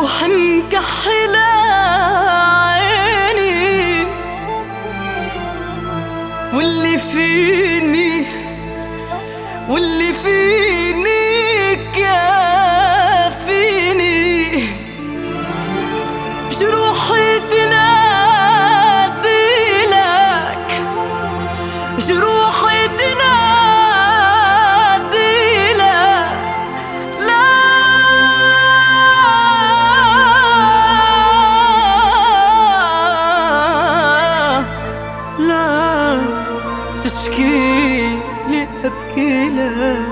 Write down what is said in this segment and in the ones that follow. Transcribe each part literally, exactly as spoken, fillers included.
روح مكحلة عيني واللي فيني واللي فيني كافيني جروحي تنادي لك جروحي تنادي لك لا لا تشكي لي أبكي لك.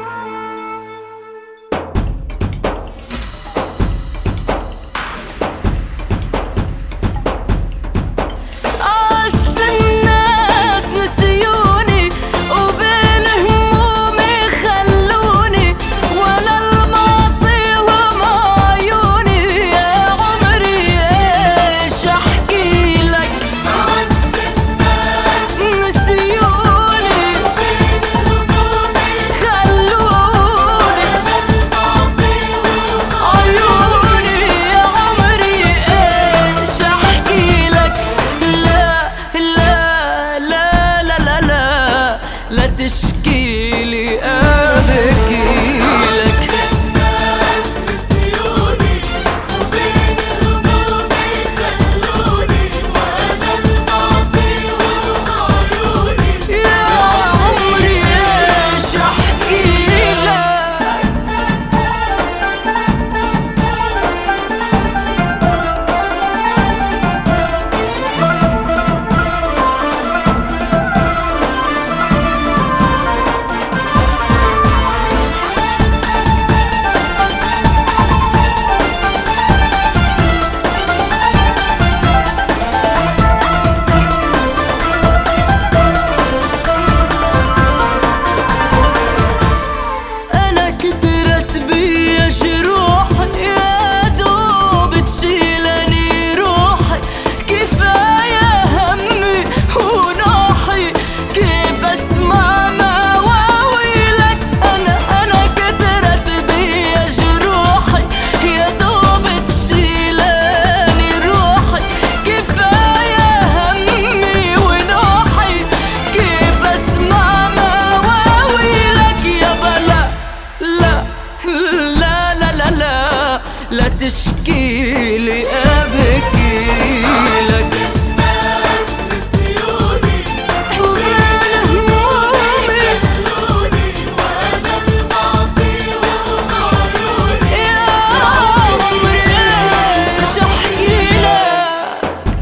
لا تشكي لي أبكي لك. الناس نسيوني وبين همومي خلوني وأنا الماضي وهم عيوني يا عمري إيش أحكي لك. لا تشكي لي أبكي لك. الناس نسيوني وبين همومي خلوني وأنا الماضي وهم عيوني يا عمري إيش أحكي لك.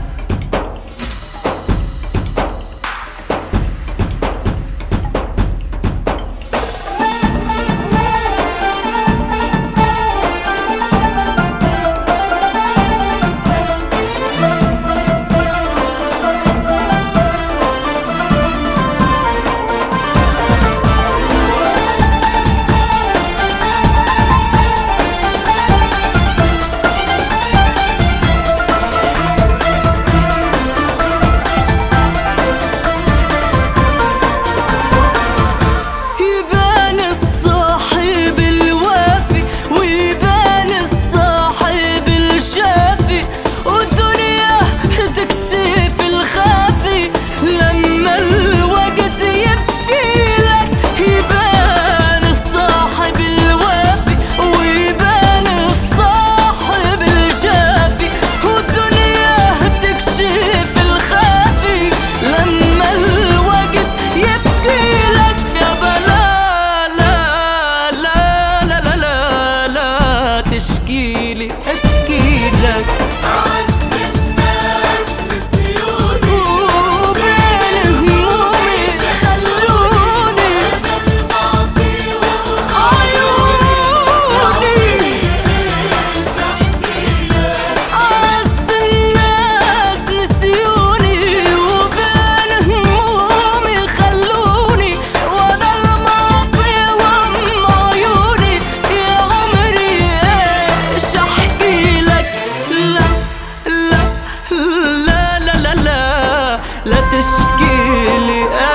تشكي لي أبكي لك. أعز الناس نسيوني وبين همومي خلوني وأنا الماضي وهم عيوني إيش أحكي لك. أعز الناس نسيوني وبين همومي خلوني وأنا الماضي وهم عيوني يا عمري إيش أحكي لك. لا لا لا لا لا لا لا تشكي لي